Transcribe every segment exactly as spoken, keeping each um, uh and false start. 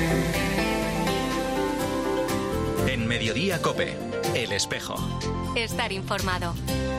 En Mediodía COPE, El Espejo. Estar informado.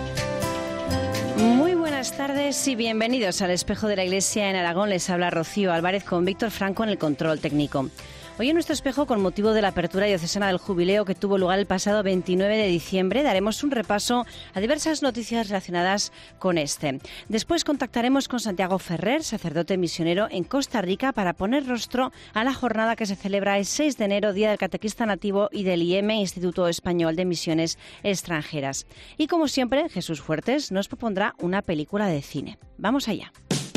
Muy buenas tardes y bienvenidos al Espejo de la Iglesia en Aragón. Les habla Rocío Álvarez con Víctor Franco en el control técnico. Hoy en nuestro espejo, con motivo de la apertura diocesana del jubileo que tuvo lugar el pasado veintinueve de diciembre, daremos un repaso a diversas noticias relacionadas con este. Después contactaremos con Santiago Ferrer, sacerdote misionero en Costa Rica, para poner rostro a la jornada que se celebra el seis de enero, Día del Catequista Nativo, y del I E M E, Instituto Español de Misiones Extranjeras. Y como siempre, Jesús Fuertes nos propondrá una película de cine. Vamos allá.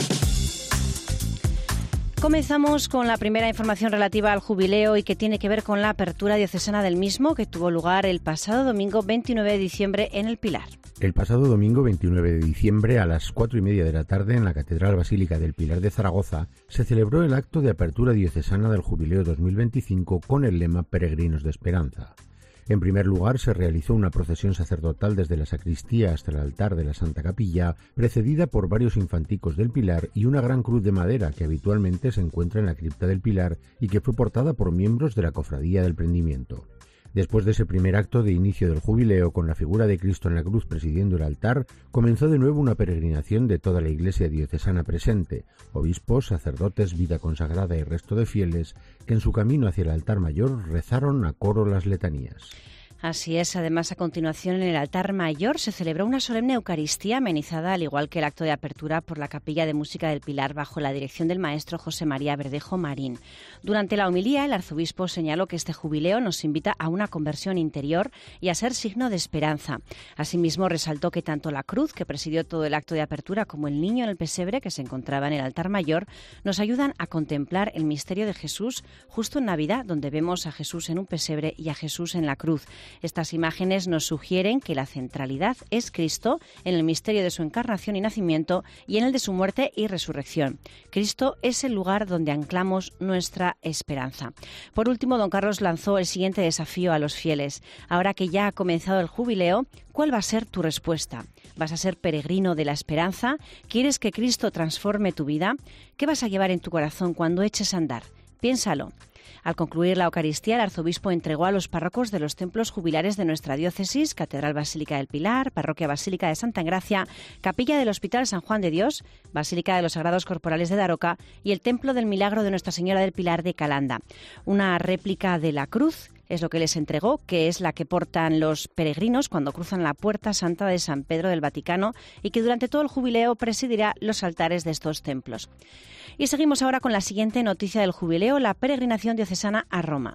Comenzamos con la primera información relativa al jubileo y que tiene que ver con la apertura diocesana del mismo, que tuvo lugar el pasado domingo veintinueve de diciembre en el Pilar. El pasado domingo veintinueve de diciembre a las cuatro y media de la tarde en la Catedral Basílica del Pilar de Zaragoza se celebró el acto de apertura diocesana del jubileo dos mil veinticinco con el lema Peregrinos de Esperanza. En primer lugar, se realizó una procesión sacerdotal desde la sacristía hasta el altar de la Santa Capilla, precedida por varios infanticos del Pilar y una gran cruz de madera que habitualmente se encuentra en la cripta del Pilar y que fue portada por miembros de la Cofradía del Prendimiento. Después de ese primer acto de inicio del jubileo, con la figura de Cristo en la cruz presidiendo el altar, comenzó de nuevo una peregrinación de toda la Iglesia diocesana presente, obispos, sacerdotes, vida consagrada y resto de fieles, que en su camino hacia el altar mayor rezaron a coro las letanías. Así es. Además, a continuación, en el altar mayor se celebró una solemne Eucaristía amenizada, al igual que el acto de apertura, por la Capilla de Música del Pilar, bajo la dirección del maestro José María Verdejo Marín. Durante la homilía, el arzobispo señaló que este jubileo nos invita a una conversión interior y a ser signo de esperanza. Asimismo, resaltó que tanto la cruz, que presidió todo el acto de apertura, como el niño en el pesebre, que se encontraba en el altar mayor, nos ayudan a contemplar el misterio de Jesús justo en Navidad, donde vemos a Jesús en un pesebre y a Jesús en la cruz. Estas imágenes nos sugieren que la centralidad es Cristo en el misterio de su encarnación y nacimiento y en el de su muerte y resurrección. Cristo es el lugar donde anclamos nuestra esperanza. Por último, don Carlos lanzó el siguiente desafío a los fieles. Ahora que ya ha comenzado el jubileo, ¿cuál va a ser tu respuesta? ¿Vas a ser peregrino de la esperanza? ¿Quieres que Cristo transforme tu vida? ¿Qué vas a llevar en tu corazón cuando eches a andar? Piénsalo. Al concluir la Eucaristía, el arzobispo entregó a los párrocos de los templos jubilares de nuestra diócesis, Catedral Basílica del Pilar, Parroquia Basílica de Santa Engracia, Capilla del Hospital San Juan de Dios, Basílica de los Sagrados Corporales de Daroca y el Templo del Milagro de Nuestra Señora del Pilar de Calanda. Una réplica de la cruz es lo que les entregó, que es la que portan los peregrinos cuando cruzan la Puerta Santa de San Pedro del Vaticano y que durante todo el jubileo presidirá los altares de estos templos. Y seguimos ahora con la siguiente noticia del jubileo, la peregrinación diocesana a Roma.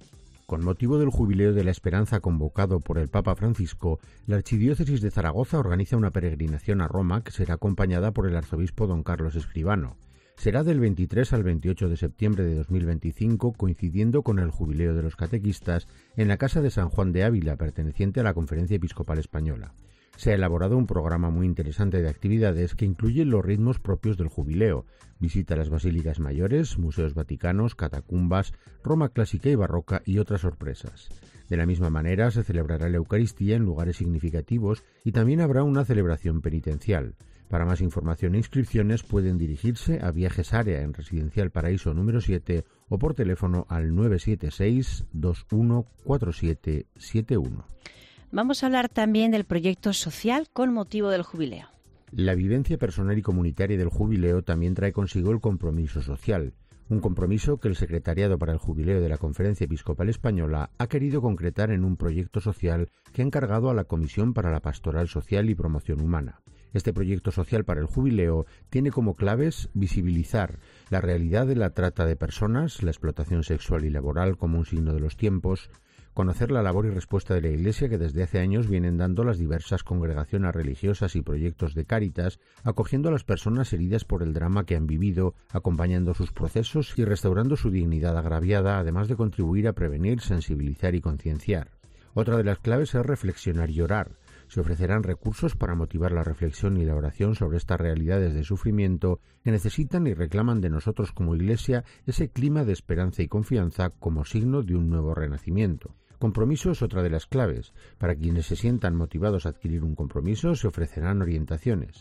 Con motivo del Jubileo de la Esperanza convocado por el Papa Francisco, la Archidiócesis de Zaragoza organiza una peregrinación a Roma que será acompañada por el arzobispo don Carlos Escribano. Será del veintitrés al veintiocho de septiembre de dos mil veinticinco, coincidiendo con el Jubileo de los Catequistas, en la Casa de San Juan de Ávila, perteneciente a la Conferencia Episcopal Española. Se ha elaborado un programa muy interesante de actividades que incluye los ritmos propios del jubileo, visita a las basílicas mayores, museos vaticanos, catacumbas, Roma clásica y barroca y otras sorpresas. De la misma manera se celebrará la Eucaristía en lugares significativos y también habrá una celebración penitencial. Para más información e inscripciones pueden dirigirse a Viajes Área en Residencial Paraíso número siete o por teléfono al nueve siete seis, dos uno cuatro siete siete uno. Vamos a hablar también del proyecto social con motivo del jubileo. La vivencia personal y comunitaria del jubileo también trae consigo el compromiso social, un compromiso que el Secretariado para el Jubileo de la Conferencia Episcopal Española ha querido concretar en un proyecto social que ha encargado a la Comisión para la Pastoral Social y Promoción Humana. Este proyecto social para el jubileo tiene como claves visibilizar la realidad de la trata de personas, la explotación sexual y laboral como un signo de los tiempos, conocer la labor y respuesta de la Iglesia que desde hace años vienen dando las diversas congregaciones religiosas y proyectos de Cáritas, acogiendo a las personas heridas por el drama que han vivido, acompañando sus procesos y restaurando su dignidad agraviada, además de contribuir a prevenir, sensibilizar y concienciar. Otra de las claves es reflexionar y orar. Se ofrecerán recursos para motivar la reflexión y la oración sobre estas realidades de sufrimiento que necesitan y reclaman de nosotros como Iglesia ese clima de esperanza y confianza como signo de un nuevo renacimiento. Compromiso es otra de las claves. Para quienes se sientan motivados a adquirir un compromiso, se ofrecerán orientaciones.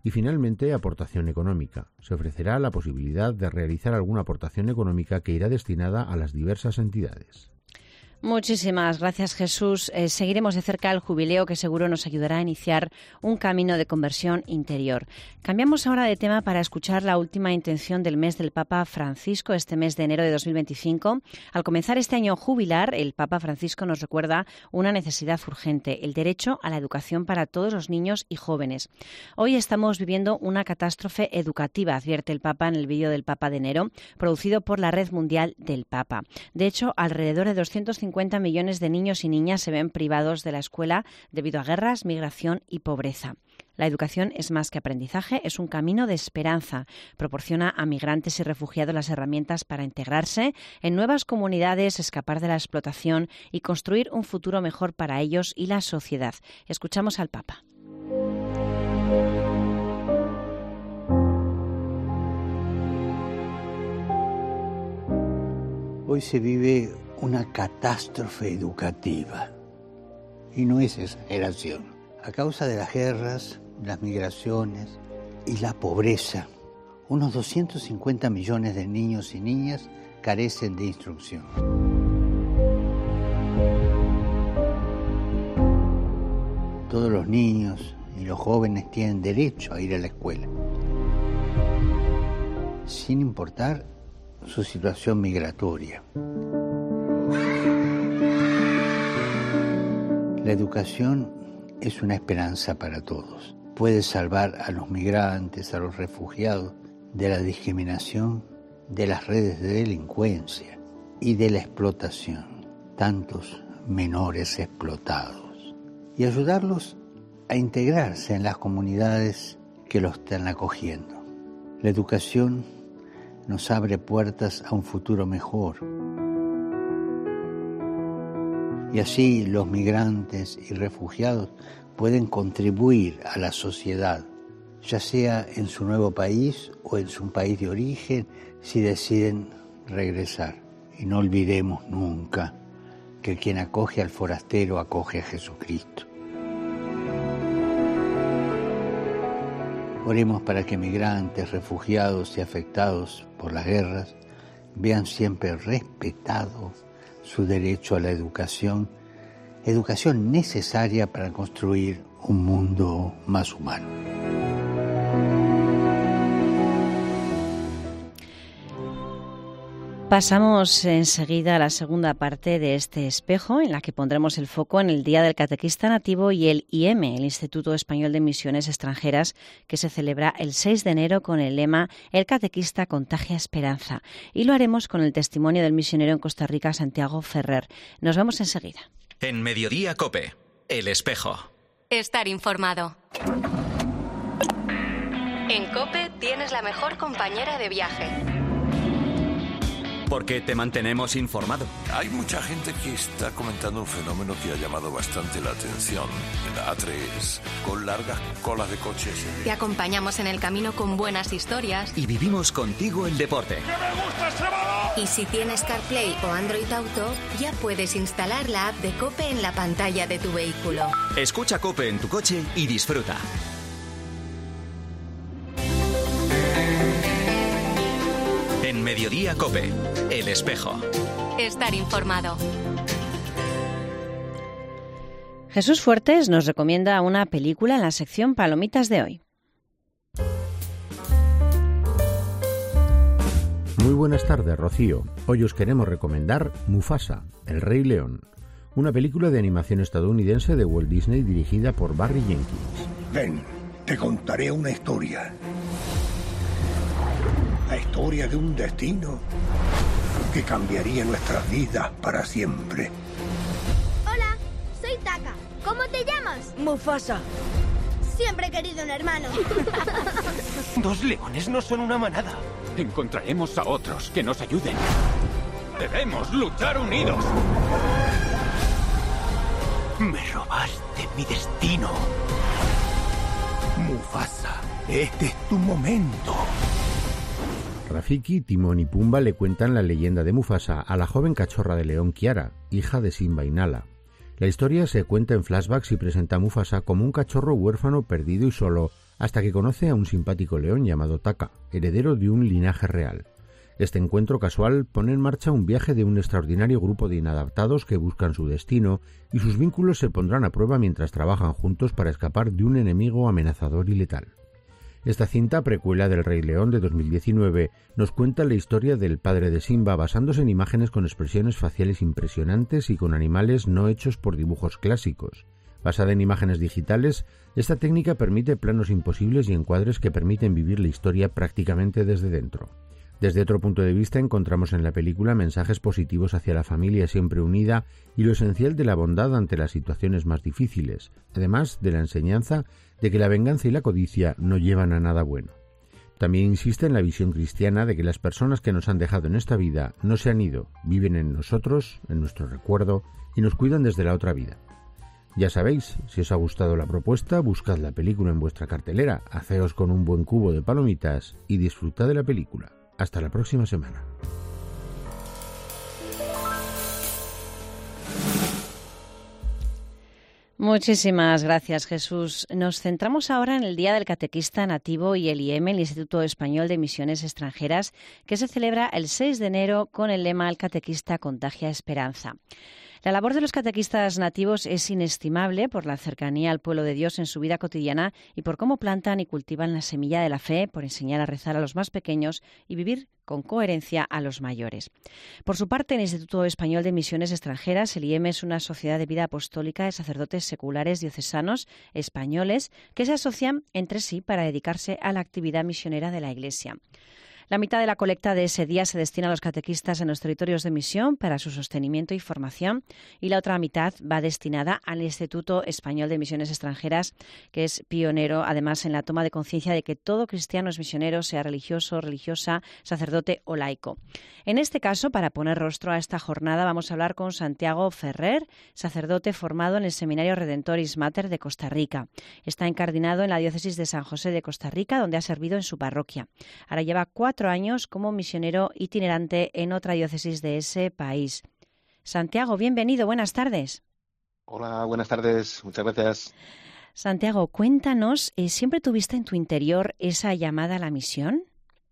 Y finalmente, aportación económica. Se ofrecerá la posibilidad de realizar alguna aportación económica que irá destinada a las diversas entidades. Muchísimas gracias, Jesús. Eh, seguiremos de cerca el jubileo, que seguro nos ayudará a iniciar un camino de conversión interior. Cambiamos ahora de tema para escuchar la última intención del mes del Papa Francisco, este mes de enero de dos mil veinticinco. Al comenzar este año jubilar, el Papa Francisco nos recuerda una necesidad urgente, el derecho a la educación para todos los niños y jóvenes. Hoy estamos viviendo una catástrofe educativa, advierte el Papa en el vídeo del Papa de enero, producido por la Red Mundial del Papa. De hecho, alrededor de doscientos cincuenta millones de niños y niñas se ven privados de la escuela debido a guerras, migración y pobreza. La educación es más que aprendizaje, es un camino de esperanza. Proporciona a migrantes y refugiados las herramientas para integrarse en nuevas comunidades, escapar de la explotación y construir un futuro mejor para ellos y la sociedad. Escuchamos al Papa. Hoy se vive una catástrofe educativa. Y no es exageración. A causa de las guerras, las migraciones y la pobreza, unos doscientos cincuenta millones de niños y niñas carecen de instrucción. Todos los niños y los jóvenes tienen derecho a ir a la escuela, sin importar su situación migratoria. La educación es una esperanza para todos. Puede salvar a los migrantes, a los refugiados, de la discriminación, de las redes de delincuencia y de la explotación. Tantos menores explotados. Y ayudarlos a integrarse en las comunidades que los están acogiendo. La educación nos abre puertas a un futuro mejor. Y así los migrantes y refugiados pueden contribuir a la sociedad, ya sea en su nuevo país o en su país de origen, si deciden regresar. Y no olvidemos nunca que quien acoge al forastero acoge a Jesucristo. Oremos para que migrantes, refugiados y afectados por las guerras vean siempre respetado su derecho a la educación, educación necesaria para construir un mundo más humano. Pasamos enseguida a la segunda parte de este espejo, en la que pondremos el foco en el Día del Catequista Nativo y el I E M, el Instituto Español de Misiones Extranjeras, que se celebra el seis de enero con el lema «El catequista contagia esperanza». Y lo haremos con el testimonio del misionero en Costa Rica, Santiago Ferrer. Nos vemos enseguida. En Mediodía COPE, El Espejo. Estar informado. En COPE tienes la mejor compañera de viaje. Porque te mantenemos informado. Hay mucha gente que está comentando un fenómeno que ha llamado bastante la atención. En la A tres, con largas colas de coches. Te acompañamos en el camino con buenas historias. Y vivimos contigo el deporte. ¡Que me gusta ese balón! Y si tienes CarPlay o Android Auto, ya puedes instalar la app de COPE en la pantalla de tu vehículo. Escucha COPE en tu coche y disfruta. En Mediodía COPE, El Espejo. Estar informado. Jesús Fuertes nos recomienda una película en la sección Palomitas de hoy. Muy buenas tardes, Rocío. Hoy os queremos recomendar Mufasa, el Rey León, una película de animación estadounidense de Walt Disney dirigida por Barry Jenkins. Ven, te contaré una historia. La historia de un destino que cambiaría nuestras vidas para siempre. Hola, soy Taka. ¿Cómo te llamas? Mufasa. Siempre he querido un hermano. Dos leones no son una manada. Encontraremos a otros que nos ayuden. Debemos luchar unidos. Me robaste mi destino. Mufasa, este es tu momento. Rafiki, Timón y Pumba le cuentan la leyenda de Mufasa a la joven cachorra de león Kiara, hija de Simba y Nala. La historia se cuenta en flashbacks y presenta a Mufasa como un cachorro huérfano, perdido y solo, hasta que conoce a un simpático león llamado Taka, heredero de un linaje real. Este encuentro casual pone en marcha un viaje de un extraordinario grupo de inadaptados que buscan su destino, y sus vínculos se pondrán a prueba mientras trabajan juntos para escapar de un enemigo amenazador y letal. Esta cinta, precuela del Rey León de dos mil diecinueve, nos cuenta la historia del padre de Simba basándose en imágenes con expresiones faciales impresionantes y con animales no hechos por dibujos clásicos. Basada en imágenes digitales, esta técnica permite planos imposibles y encuadres que permiten vivir la historia prácticamente desde dentro. Desde otro punto de vista encontramos en la película mensajes positivos hacia la familia siempre unida y lo esencial de la bondad ante las situaciones más difíciles, además de la enseñanza de que la venganza y la codicia no llevan a nada bueno. También insiste en la visión cristiana de que las personas que nos han dejado en esta vida no se han ido, viven en nosotros, en nuestro recuerdo y nos cuidan desde la otra vida. Ya sabéis, si os ha gustado la propuesta, buscad la película en vuestra cartelera, haceos con un buen cubo de palomitas y disfrutad de la película. Hasta la próxima semana. Muchísimas gracias, Jesús. Nos centramos ahora en el Día del Catequista Nativo y el I E M, el Instituto Español de Misiones Extranjeras, que se celebra el seis de enero con el lema «El catequista contagia esperanza». La labor de los catequistas nativos es inestimable por la cercanía al pueblo de Dios en su vida cotidiana y por cómo plantan y cultivan la semilla de la fe, por enseñar a rezar a los más pequeños y vivir con coherencia a los mayores. Por su parte, el Instituto Español de Misiones Extranjeras, el I E M, es una sociedad de vida apostólica de sacerdotes seculares diocesanos españoles que se asocian entre sí para dedicarse a la actividad misionera de la Iglesia. La mitad de la colecta de ese día se destina a los catequistas en los territorios de misión para su sostenimiento y formación, y la otra mitad va destinada al Instituto Español de Misiones Extranjeras, que es pionero además en la toma de conciencia de que todo cristiano es misionero, sea religioso, religiosa, sacerdote o laico. En este caso, para poner rostro a esta jornada, vamos a hablar con Santiago Ferrer, sacerdote formado en el Seminario Redentoris Mater de Costa Rica. Está encardinado en la diócesis de San José de Costa Rica, donde ha servido en su parroquia. Ahora lleva cuatro años como misionero itinerante en otra diócesis de ese país. Santiago, bienvenido, buenas tardes. Hola, buenas tardes, muchas gracias. Santiago, cuéntanos, ¿eh, ¿siempre tuviste en tu interior esa llamada a la misión?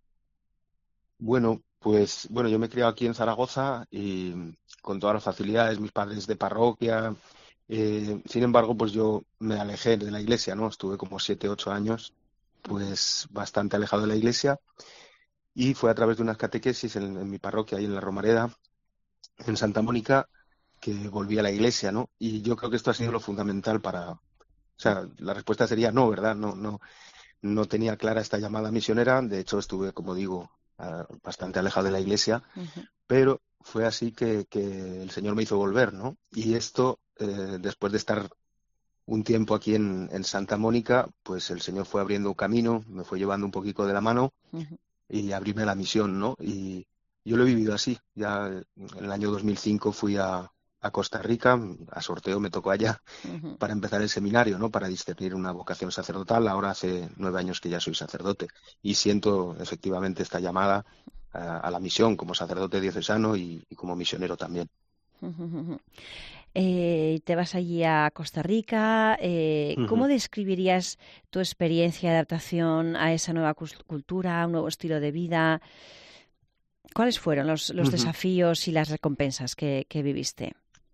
Bueno, pues bueno, yo me he criado aquí en Zaragoza y con todas las facilidades, mis padres de parroquia. Eh, sin embargo, pues yo me alejé de la iglesia, ¿no? Estuve como siete, ocho años, pues bastante alejado de la iglesia. Y fue a través de unas catequesis en, en mi parroquia, ahí en la Romareda, en Santa Mónica, que volví a la iglesia, ¿no? Y yo creo que esto ha sido lo fundamental para... O sea, la respuesta sería no, ¿verdad? No, no, no tenía clara esta llamada misionera. De hecho, estuve, como digo, uh, bastante alejado de la iglesia. Uh-huh. Pero fue así que, que el Señor me hizo volver, ¿no? Y esto, eh, después de estar un tiempo aquí en, en Santa Mónica, pues el Señor fue abriendo un camino, me fue llevando un poquito de la mano. Uh-huh. Y abrirme la misión, ¿no? Y yo lo he vivido así. Ya en el año dos mil cinco fui a, a Costa Rica, a sorteo me tocó allá, uh-huh. para empezar el seminario, ¿no? Para discernir una vocación sacerdotal. Ahora hace nueve años que ya soy sacerdote y siento efectivamente esta llamada a, a la misión como sacerdote diocesano y, y como misionero también. Uh-huh. Eh, te vas allí a Costa Rica. Eh, uh-huh. ¿Cómo describirías tu experiencia de adaptación a esa nueva cultura, a un nuevo estilo de vida? ¿Cuáles fueron los, los uh-huh. desafíos y las recompensas que, que viviste?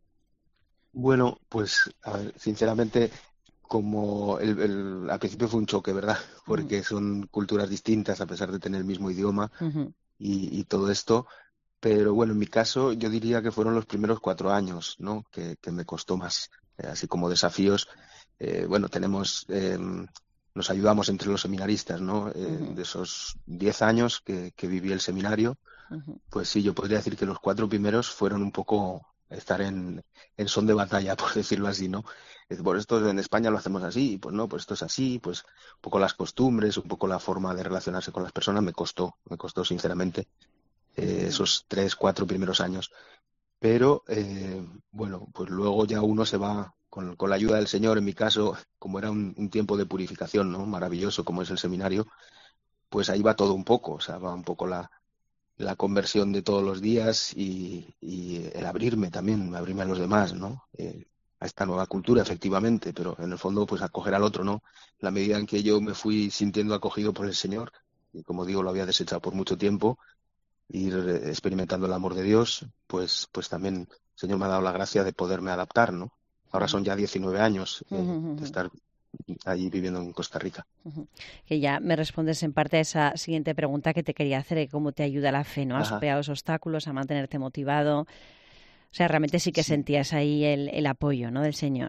Bueno, pues a ver, sinceramente, como el, el, al principio fue un choque, ¿verdad? Porque uh-huh. son culturas distintas a pesar de tener el mismo idioma uh-huh. y, y todo esto. Pero bueno, en mi caso yo diría que fueron los primeros cuatro años, ¿no? Que, que me costó más, eh, así como desafíos. Eh, bueno, tenemos, eh, nos ayudamos entre los seminaristas, ¿no? Eh, uh-huh. De esos diez años que, que viví el seminario, uh-huh. pues sí, yo podría decir que los cuatro primeros fueron un poco estar en, en son de batalla, por decirlo así, ¿no? Es, bueno, esto en España lo hacemos así, y pues no, pues esto es así, pues un poco las costumbres, un poco la forma de relacionarse con las personas, me costó, me costó sinceramente. Eh, esos tres, cuatro primeros años. Pero, eh, bueno, pues luego ya uno se va, con, con la ayuda del Señor, en mi caso, como era un, un tiempo de purificación, ¿no? Maravilloso, como es el seminario, pues ahí va todo un poco, o sea, va un poco la, la conversión de todos los días y, y el abrirme también, abrirme a los demás, ¿no? Eh, a esta nueva cultura, efectivamente, pero en el fondo pues acoger al otro, ¿no? La medida en que yo me fui sintiendo acogido por el Señor, y como digo, lo había desechado por mucho tiempo, ir experimentando el amor de Dios, pues, pues también el Señor me ha dado la gracia de poderme adaptar, ¿no? Ahora son ya diecinueve años eh, de estar allí viviendo en Costa Rica. Que ya me respondes en parte a esa siguiente pregunta que te quería hacer, de cómo te ayuda la fe, ¿no? A superar los obstáculos, a mantenerte motivado. O sea, realmente sí que sí. sentías ahí el, el apoyo, ¿no?, del Señor.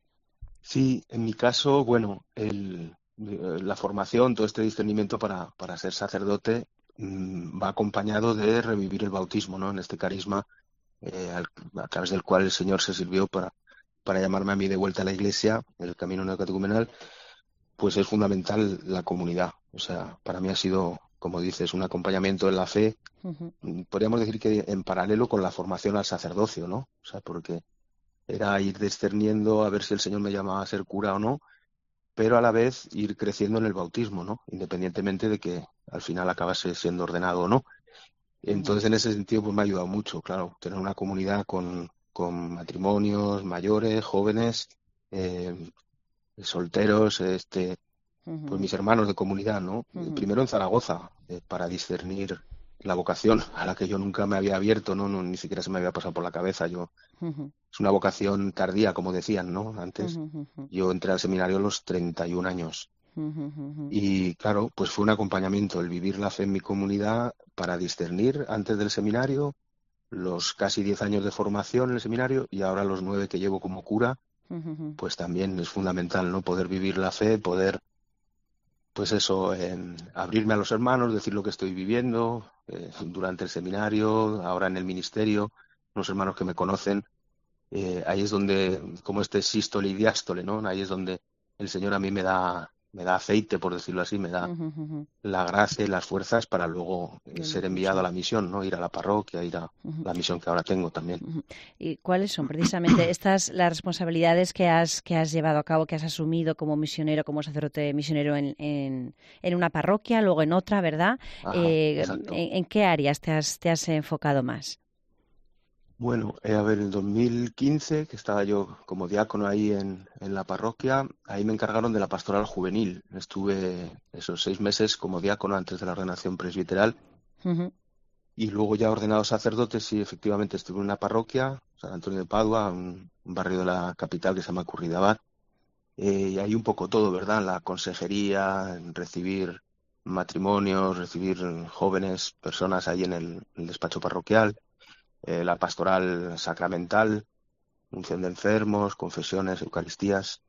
Sí, en mi caso, bueno, el, la formación, todo este discernimiento para, para ser sacerdote mmm, va acompañado de revivir el bautismo, ¿no? En este carisma eh, al, a través del cual el Señor se sirvió para, para llamarme a mí de vuelta a la Iglesia, el camino neocatecumenal, pues es fundamental la comunidad. O sea, para mí ha sido, como dices, un acompañamiento en la fe. Uh-huh. Podríamos decir que en paralelo con la formación al sacerdocio, ¿no? O sea, porque era ir discerniendo a ver si el Señor me llamaba a ser cura o no, pero a la vez ir creciendo en el bautismo, ¿no? Independientemente de que al final acabase siendo ordenado o no. Entonces, en ese sentido, pues me ha ayudado mucho, claro, tener una comunidad con, con matrimonios mayores, jóvenes, eh, solteros, este, uh-huh. pues mis hermanos de comunidad, ¿no? Uh-huh. Primero en Zaragoza, eh, para discernir la vocación a la que yo nunca me había abierto, ¿no? no ni siquiera se me había pasado por la cabeza. Yo uh-huh. Es una vocación tardía, como decían, ¿no? Antes uh-huh. yo entré al seminario a los treinta y un años. Uh-huh. Y claro, pues fue un acompañamiento el vivir la fe en mi comunidad para discernir antes del seminario, los casi diez años de formación en el seminario y ahora los nueve que llevo como cura, uh-huh. pues también es fundamental, ¿no? Poder vivir la fe, poder, pues eso, en abrirme a los hermanos, decir lo que estoy viviendo eh, durante el seminario, ahora en el ministerio, unos hermanos que me conocen, eh, ahí es donde, como este sístole y diástole, ¿no? Ahí es donde el Señor a mí me da me da aceite, por decirlo así, me da uh-huh, uh-huh. la gracia y las fuerzas para luego eh, ser enviado a la misión, ¿no? Ir a la parroquia, ir a uh-huh. la misión que ahora tengo también. Uh-huh. ¿Y cuáles son precisamente estas las responsabilidades que has que has llevado a cabo, que has asumido como misionero, como sacerdote misionero en, en, en una parroquia, luego en otra, ¿verdad? Ajá, eh, ¿en, ¿En qué áreas te has, te has enfocado más? Bueno, eh, a ver, en dos mil quince, que estaba yo como diácono ahí en, en la parroquia, ahí me encargaron de la pastoral juvenil. Estuve esos seis meses como diácono antes de la ordenación presbiteral. Uh-huh. Y luego ya ordenado sacerdote, sí, efectivamente estuve en una parroquia, San Antonio de Padua, un, un barrio de la capital que se llama Curridabat. Eh, y ahí un poco todo, ¿verdad? La consejería, recibir matrimonios, recibir jóvenes, personas ahí en el, en el despacho parroquial. Eh, la pastoral sacramental, unción de enfermos, confesiones, eucaristías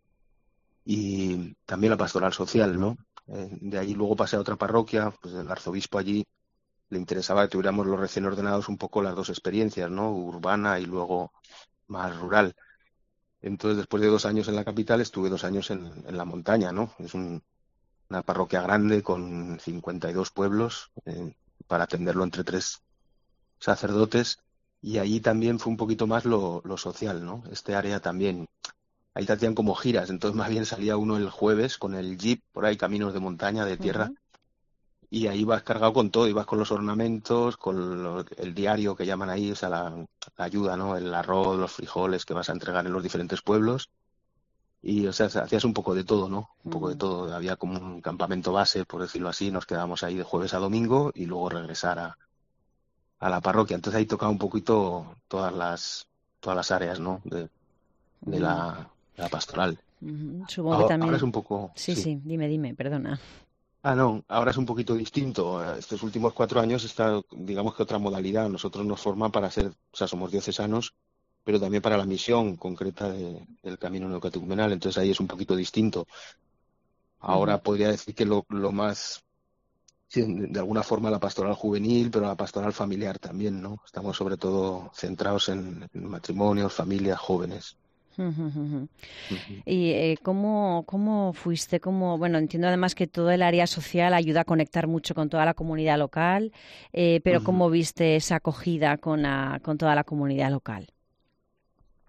y también la pastoral social, ¿no? Eh, de ahí luego pasé a otra parroquia, pues el arzobispo allí le interesaba que tuviéramos los recién ordenados un poco las dos experiencias, ¿no? Urbana y luego más rural. Entonces, después de dos años en la capital, estuve dos años en, en la montaña, ¿no? Es un, una parroquia grande con cincuenta y dos pueblos eh, para atenderlo entre tres sacerdotes. Y allí también fue un poquito más lo, lo social, ¿no? Este área también, ahí te hacían como giras, entonces más bien salía uno el jueves con el jeep, por ahí caminos de montaña, de tierra, uh-huh. y ahí vas cargado con todo, ibas con los ornamentos, con lo, el diario que llaman ahí, o sea, la, la ayuda, ¿no? El arroz, los frijoles que vas a entregar en los diferentes pueblos, y o sea, hacías un poco de todo, ¿no? Un uh-huh. poco de todo, había como un campamento base, por decirlo así, nos quedábamos ahí de jueves a domingo y luego regresar a a la parroquia. Entonces ahí tocaba un poquito todas las todas las áreas, ¿no? De, de, la, de la pastoral. Uh-huh. Supongo ahora, que también... ahora es un poco... Sí, sí, sí, dime, dime, perdona. Ah, no, ahora es un poquito distinto. Estos últimos cuatro años está, digamos que otra modalidad. Nosotros nos forman para ser, o sea, somos diocesanos, pero también para la misión concreta de, del camino neocatecumenal. Entonces ahí es un poquito distinto. Ahora uh-huh. podría decir que lo, lo más... Sí, de alguna forma la pastoral juvenil, pero la pastoral familiar también, ¿no? Estamos sobre todo centrados en, en matrimonios, familias, jóvenes. Uh-huh, uh-huh. Uh-huh. ¿Y eh, cómo, cómo fuiste? ¿Cómo, bueno, entiendo además que todo el área social ayuda a conectar mucho con toda la comunidad local, eh, pero uh-huh. ¿cómo viste esa acogida con, la, con toda la comunidad local?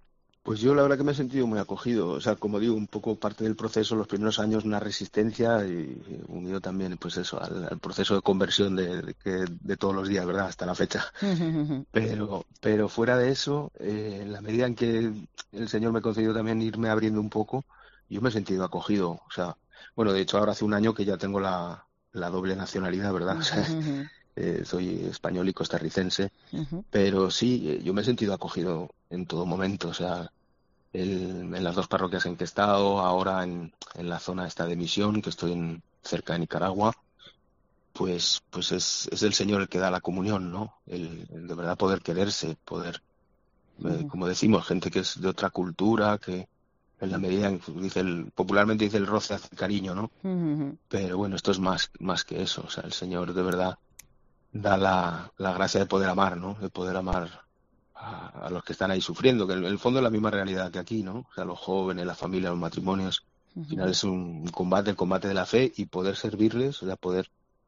Pues yo la verdad que me he sentido muy acogido, o sea, como digo, un poco parte del proceso, los primeros años una resistencia y unido también, pues eso, al, al proceso de conversión de, de, de, de todos los días, ¿verdad? Hasta la fecha. Pero, pero fuera de eso, eh, en la medida en que el Señor me concedió también irme abriendo un poco, yo me he sentido acogido, o sea, bueno, de hecho ahora hace un año que ya tengo la, la doble nacionalidad, ¿verdad? O sea, eh, soy español y costarricense, uh-huh. Pero sí, eh, yo me he sentido acogido en todo momento, o sea, el, en las dos parroquias en que he estado, ahora en, en la zona esta de misión, que estoy en, cerca de Nicaragua, pues pues es, es el Señor el que da la comunión, ¿no? El, el de verdad poder quererse, poder, uh-huh. eh, como decimos, gente que es de otra cultura, que en la medida en que dice el, popularmente dice el roce hace cariño, ¿no? Uh-huh. Pero bueno, esto es más, más que eso, o sea, el Señor de verdad da la, la gracia de poder amar, ¿no? De poder amar a, a los que están ahí sufriendo, que en el fondo es la misma realidad que aquí, ¿no? O sea, los jóvenes, la familia, los matrimonios, uh-huh. Al final es un combate, el combate de la fe y poder servirles, o sea, poder...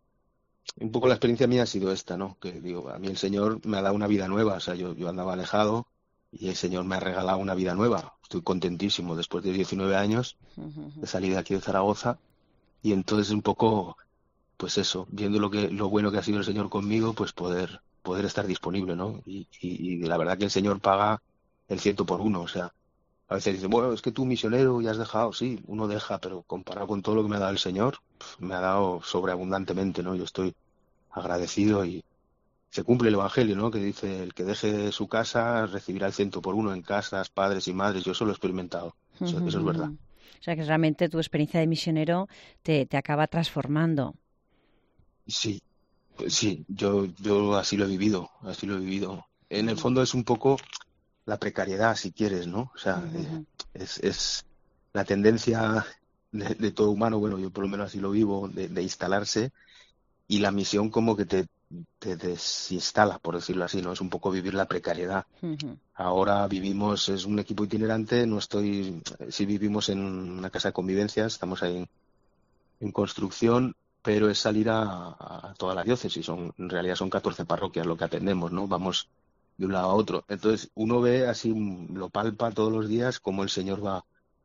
Un poco la experiencia mía ha sido esta, ¿no? Que digo, a mí el Señor me ha dado una vida nueva, o sea, yo, yo andaba alejado y el Señor me ha regalado una vida nueva. Estoy contentísimo después de diecinueve años de salir de aquí de Zaragoza y entonces un poco... pues eso, viendo lo que lo bueno que ha sido el Señor conmigo, pues poder poder estar disponible, ¿no? Y, y, y la verdad que el Señor paga el ciento por uno, o sea, a veces dicen, bueno, es que tú misionero ya has dejado, sí, uno deja, pero comparado con todo lo que me ha dado el Señor, me ha dado sobreabundantemente, ¿no? Yo estoy agradecido y se cumple el Evangelio, ¿no? Que dice, el que deje su casa recibirá el ciento por uno en casas, padres y madres, yo eso lo he experimentado, eso, eso es verdad. O sea, que realmente tu experiencia de misionero te, te acaba transformando. Sí, sí, yo, yo así lo he vivido, así lo he vivido. En el fondo es un poco la precariedad, si quieres, ¿no? O sea, uh-huh. es, es la tendencia de, de todo humano, bueno, yo por lo menos así lo vivo, de, de instalarse y la misión como que te, te desinstala, por decirlo así, ¿no? Es un poco vivir la precariedad. Uh-huh. Ahora vivimos, es un equipo itinerante, no estoy, sí vivimos en una casa de convivencia, estamos ahí en, en construcción, pero es salir a, a toda la diócesis, son, en realidad son catorce parroquias lo que atendemos, ¿no? Vamos de un lado a otro. Entonces uno ve así, lo palpa todos los días cómo el Señor va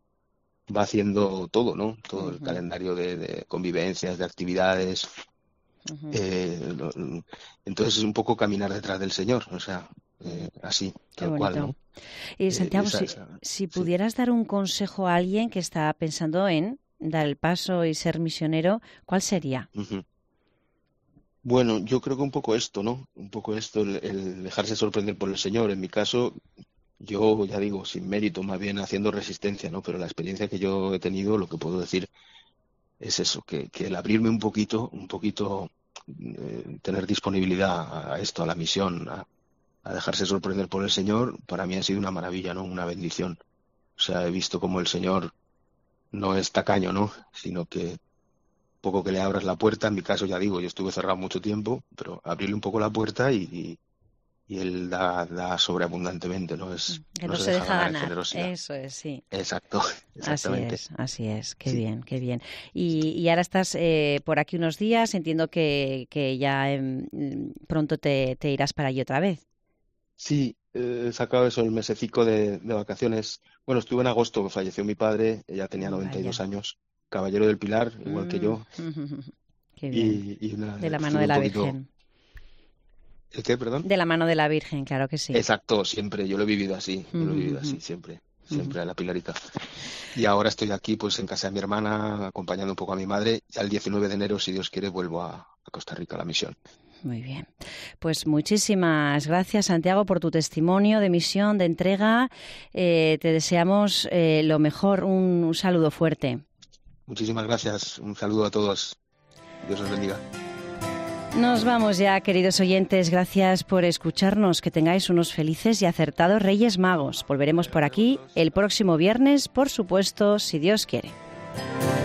va haciendo todo, ¿no? Todo uh-huh. el calendario de, de convivencias, de actividades. Uh-huh. Eh, lo, entonces es un poco caminar detrás del Señor, o sea, eh, así, tal cual, ¿no? Eh, Santiago, eh, esa, esa, si, si pudieras sí. dar un consejo a alguien que está pensando en dar el paso y ser misionero, ¿cuál sería? Uh-huh. Bueno, yo creo que un poco esto, ¿no? Un poco esto, el, el dejarse sorprender por el Señor. En mi caso, yo ya digo, sin mérito, más bien haciendo resistencia, ¿no? Pero la experiencia que yo he tenido, lo que puedo decir es eso, que, que el abrirme un poquito, un poquito, eh, tener disponibilidad a, a esto, a la misión, a, a dejarse sorprender por el Señor, para mí ha sido una maravilla, ¿no? Una bendición. O sea, he visto cómo el Señor no es tacaño, ¿no? Sino que poco que le abras la puerta, en mi caso ya digo, yo estuve cerrado mucho tiempo, pero abrirle un poco la puerta y, y, y él da, da sobreabundantemente, ¿no? Es, que no, no se, se deja, deja ganar, generosidad. Eso es, sí. Exacto, exactamente. Así es, así es, qué sí. bien, qué bien. Y, y ahora estás eh, por aquí unos días, entiendo que, que ya eh, pronto te, te irás para allí otra vez. Sí, eh, he sacado eso, el mesecico de, de vacaciones. Bueno, estuve en agosto, falleció mi padre, ella tenía noventa y dos Vaya. años, caballero del Pilar, igual mm. que yo. Qué bien. Y, y una, de la mano de la poquito... Virgen. ¿El qué, perdón? De la mano de la Virgen, claro que sí. Exacto, siempre, yo lo he vivido así, yo lo he vivido así, siempre, siempre uh-huh. a la Pilarita. Y ahora estoy aquí, pues, en casa de mi hermana, acompañando un poco a mi madre, y al diecinueve de enero, si Dios quiere, vuelvo a, a Costa Rica a la misión. Muy bien. Pues muchísimas gracias, Santiago, por tu testimonio de misión, de entrega. Eh, te deseamos eh, lo mejor, un, un saludo fuerte. Muchísimas gracias, un saludo a todos. Dios os bendiga. Nos vamos ya, queridos oyentes. Gracias por escucharnos. Que tengáis unos felices y acertados Reyes Magos. Volveremos por aquí el próximo viernes, por supuesto, si Dios quiere.